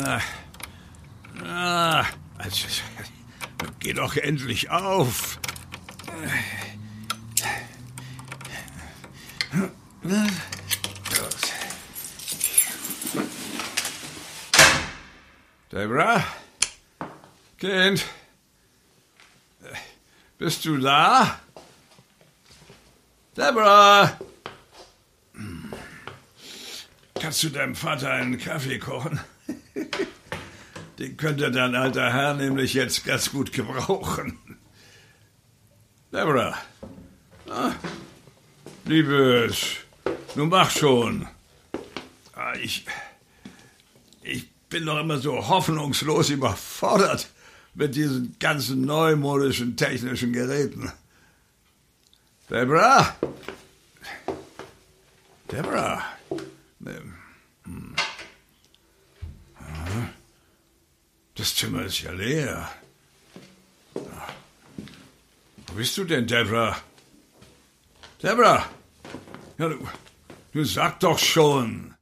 Also, geh doch endlich auf. Deborah? Kind? Bist du da? Deborah! Kannst du deinem Vater einen Kaffee kochen? Den könnte dein alter Herr nämlich jetzt ganz gut gebrauchen. Deborah. Liebes, nun mach schon. Ich bin doch immer so hoffnungslos überfordert mit diesen ganzen neumodischen technischen Geräten. Deborah? Deborah? Das Zimmer ist ja leer. Wo bist du denn, Deborah? Deborah? Ja, du sag doch schon.